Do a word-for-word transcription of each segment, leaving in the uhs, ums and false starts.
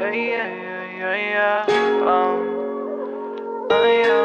yeah, yeah, yeah, yeah. Um, oh,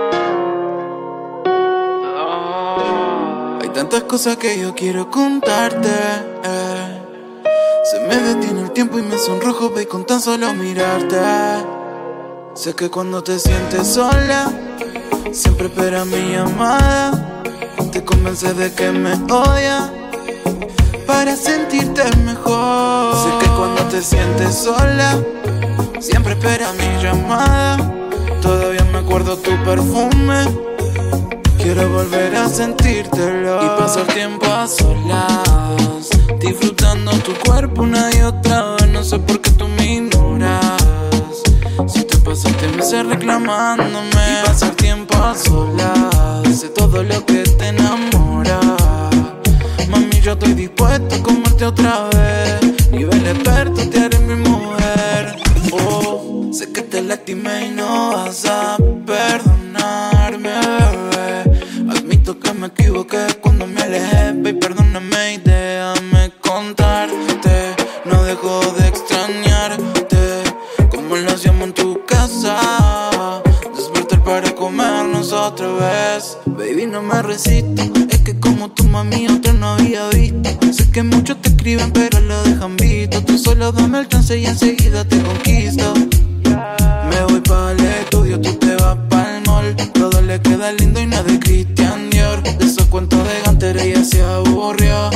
yeah. Oh. Hay tantas cosas que yo quiero contarte, eh. Se me detiene el tiempo y me sonrojo, ve, con tan solo mirarte. Sé que cuando te sientes sola, siempre espera mi llamada. Te convence de que me odia para sentirte mejor. Sé que cuando te sientes sola, siempre espera mi llamada. Todavía me acuerdo tu perfume, quiero volver a sentírtelo y pasar tiempo a solas, disfrutando tu cuerpo una y otra vez. No sé por qué tú me ignoras, si te pasaste meses reclamándome. Y pasar tiempo a solas, sé todo lo que te enamora. Mami, yo estoy dispuesto a comerte otra vez. Nivel experto, te haré mi mujer. Oh, sé que te lastimé y no vas a perdonarme, bebé. Admito que me equivoqué cuando me alejé, baby, perdóname y déjame contarte. No dejo de extrañarte, como lo hacíamos en tu casa. Despertar para comernos otra vez. Baby, no me resisto, es que como tu mami otra no había visto. Sé que muchos te escriben pero lo dejan visto. Tú solo dame el chance y enseguida te conquisto. Me voy para el estudio, tú te vas para el mall. Todo le queda lindo y nada de Christian Dior. De esos cuentos de Gunter ella se aburrió.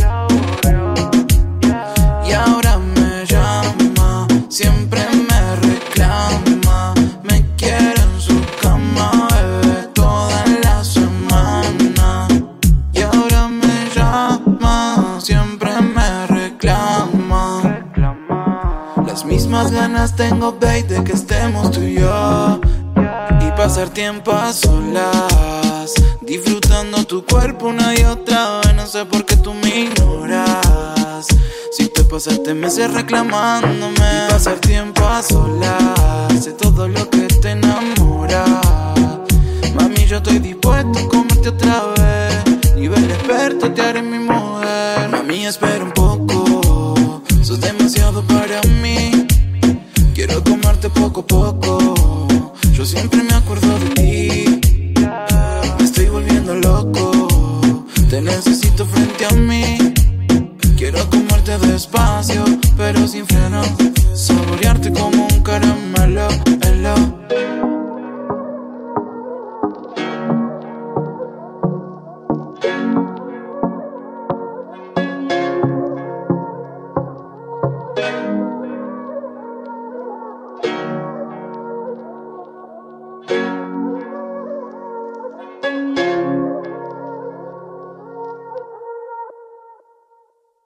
Y ahora me llama, siempre me reclama. Me quiere en su cama, bebé, toda la semana. Y ahora me llama, siempre me reclama. Las mismas ganas tengo, babe, de que estemos tú y yo y pasar tiempo a solas, disfrutando tu cuerpo una y otra vez. No sé por qué tú me ignoras, si te pasaste meses reclamándome. Y pasar tiempo a solas, sé todo lo que te enamora. Mami, yo estoy dispuesto a comerte otra vez. Nivel experto, te haré mi mujer. Mami, espera un poco, sos demasiado para mí. Quiero comerte poco a poco, yo siempre me acuerdo de ti. Me estoy volviendo loco, te necesito frente a mí. Quiero comerte despacio, pero sin freno, saborearte como un caramelo.